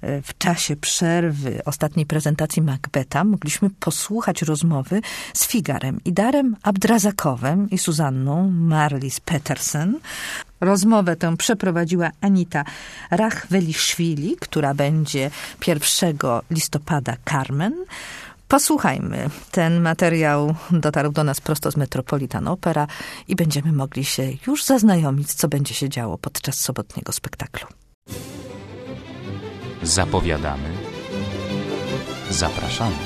W czasie przerwy ostatniej prezentacji Macbetha mogliśmy posłuchać rozmowy z Figarem Idarem Abdrazakowem i Suzanną Marlis Petersen. Rozmowę tę przeprowadziła Anita Rachweliszwili, która będzie 1 listopada Carmen. Posłuchajmy. Ten materiał dotarł do nas prosto z Metropolitan Opera i będziemy mogli się już zaznajomić, co będzie się działo podczas sobotniego spektaklu. Zapowiadamy. Zapraszamy.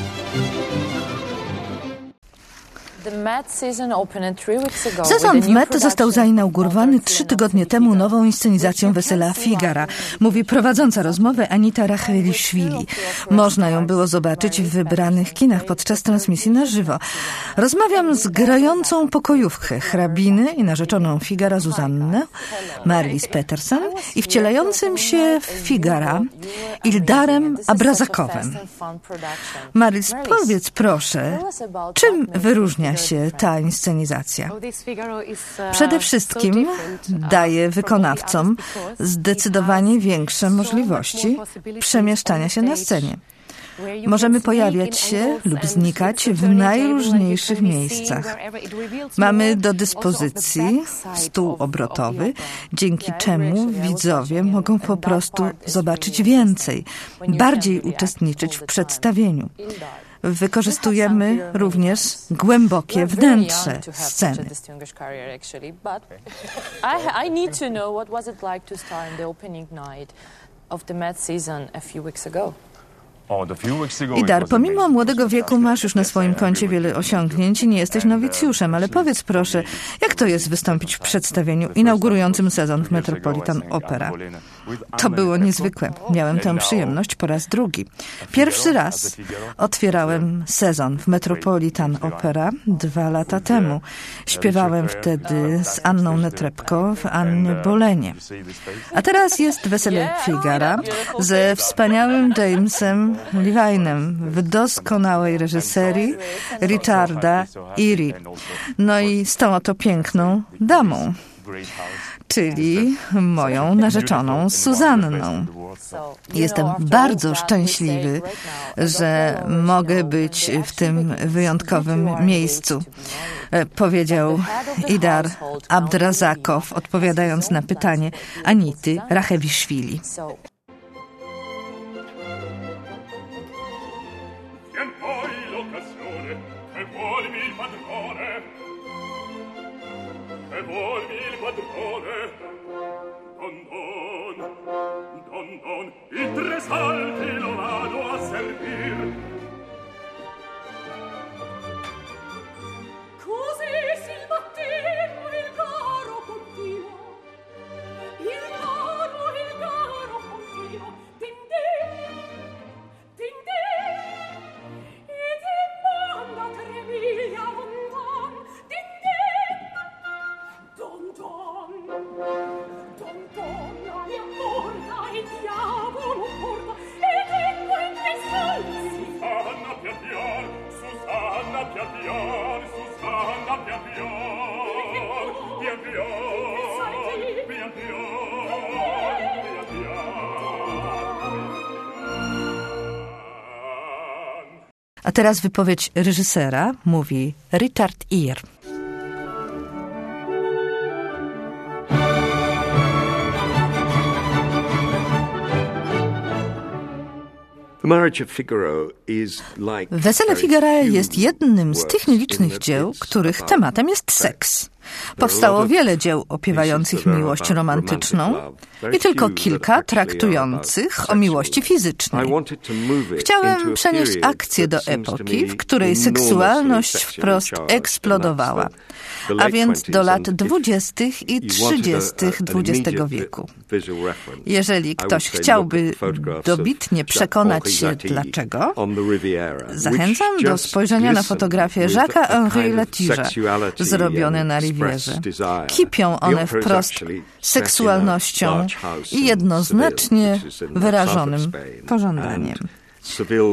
Sezon w Met został zainaugurowany 3 tygodnie temu nową inscenizacją Wesela Figara, mówi prowadząca rozmowę Anita Rachweliszwili. Można ją było zobaczyć w wybranych kinach podczas transmisji na żywo. Rozmawiam z grającą pokojówkę hrabiny i narzeczoną Figara Zuzannę, Marlis Petersen, i wcielającym się w Figara Ildarem Abrazakowem. Marlis, powiedz proszę, czym wyróżnia się ta inscenizacja? Przede wszystkim daje wykonawcom zdecydowanie większe możliwości przemieszczania się na scenie. Możemy pojawiać się lub znikać w najróżniejszych miejscach. Mamy do dyspozycji stół obrotowy, dzięki czemu widzowie mogą po prostu zobaczyć więcej, bardziej uczestniczyć w przedstawieniu. Wykorzystujemy również głębokie wnętrze sceny. Idar, pomimo młodego wieku masz już na swoim koncie wiele osiągnięć i nie jesteś nowicjuszem, ale powiedz proszę, jak to jest wystąpić w przedstawieniu inaugurującym sezon w Metropolitan Opera? To było niezwykłe. Miałem tę przyjemność po raz drugi. Pierwszy raz otwierałem sezon w Metropolitan Opera 2 lata temu. Śpiewałem wtedy z Anną Netrebko w Annie Bolenie. A teraz jest Wesele Figara ze wspaniałym Jamesem Levine'em w doskonałej reżyserii Richarda Iri. No i z tą oto piękną damą, czyli moją narzeczoną Suzanną. Jestem bardzo szczęśliwy, że mogę być w tym wyjątkowym miejscu, powiedział Idar Abdrazakow, odpowiadając na pytanie Anity Rachweliszwili. Il tre salti lo vado a servir. Così il mattino il caro continuo. Il caro continuo. Din e ti manda 3 miglia lontan. Din don la mia porta il diavolo porta ed ecco in 3 salti. Susanna pian pian, Susanna pian pian, Susanna pian pian, pian pian, pian pian. A teraz wypowiedź reżysera, mówi Richard Iri. Wesele Figara jest jednym z tych nielicznych dzieł, których tematem jest seks. Powstało wiele dzieł opiewających miłość romantyczną i tylko kilka traktujących o miłości fizycznej. Chciałem przenieść akcję do epoki, w której seksualność wprost eksplodowała, a więc do lat 20. i 30. XX wieku. Jeżeli ktoś chciałby dobitnie przekonać się dlaczego, zachęcam do spojrzenia na fotografię Jacques'a-Henri Latige'a zrobione na Rivierze. Kipią one wprost seksualnością i jednoznacznie wyrażonym pożądaniem.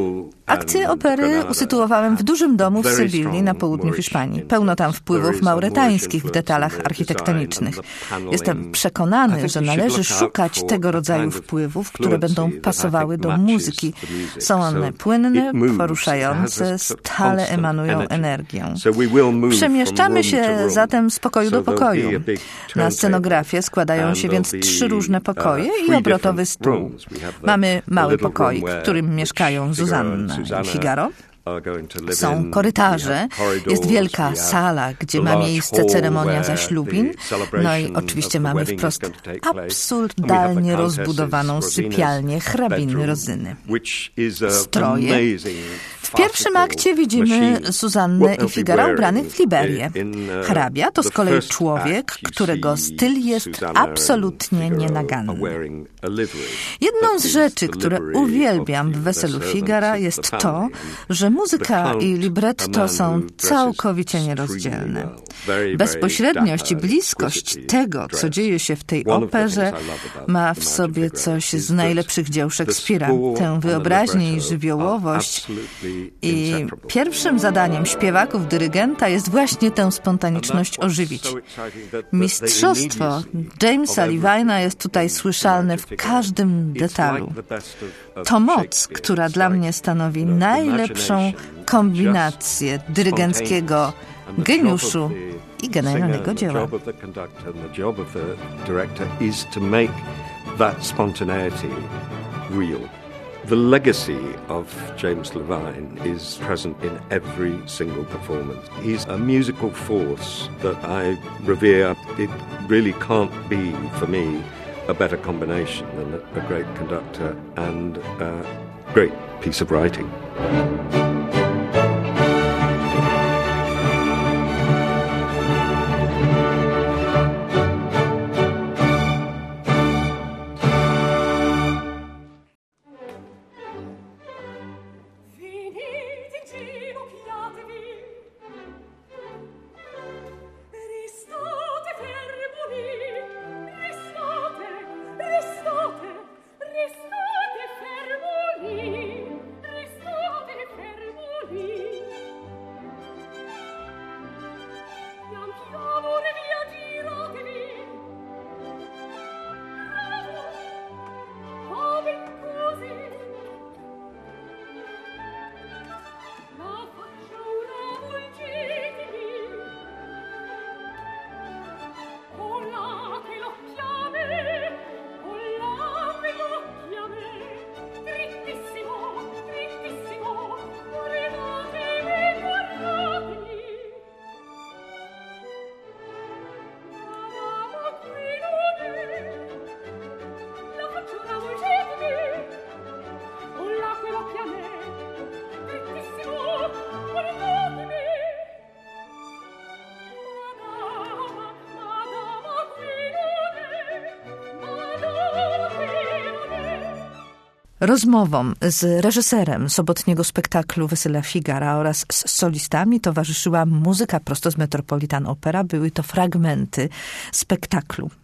Akcję opery usytuowałem w dużym domu w Sewilli na południu Hiszpanii. Pełno tam wpływów mauretańskich w detalach architektonicznych. Jestem przekonany, że należy szukać tego rodzaju wpływów, które będą pasowały do muzyki. Są one płynne, poruszające, stale emanują energią. Przemieszczamy się zatem z pokoju do pokoju. Na scenografię składają się więc 3 różne pokoje i obrotowy stół. Mamy mały pokoik, w którym mieszkają Zuzanna i Figaro. Są korytarze, jest wielka sala, gdzie ma miejsce ceremonia zaślubin, no i oczywiście mamy wprost absurdalnie rozbudowaną sypialnię hrabiny Rozyny. Stroje. W pierwszym akcie widzimy Zuzannę i Figara ubranych w liberię. Hrabia to z kolei człowiek, którego styl jest absolutnie nienaganny. Jedną z rzeczy, które uwielbiam w Weselu Figara, jest to, że muzyka i libretto są całkowicie nierozdzielne. Bezpośredniość i bliskość tego, co dzieje się w tej operze, ma w sobie coś z najlepszych dzieł Szekspira. Tę wyobraźnię i żywiołowość. I pierwszym zadaniem śpiewaków, dyrygenta jest właśnie tę spontaniczność ożywić. Mistrzostwo Jamesa Levina jest tutaj słyszalne w każdym detalu. To moc, która dla mnie stanowi najlepszą kombinację dyrygenckiego geniuszu i genialnego dzieła. The legacy of James Levine is present in every single performance. He's a musical force that I revere. It really can't be, for me, a better combination than a great conductor and a great piece of writing. Rozmowom z reżyserem sobotniego spektaklu Wesela Figara oraz z solistami towarzyszyła muzyka prosto z Metropolitan Opera. Były to fragmenty spektaklu.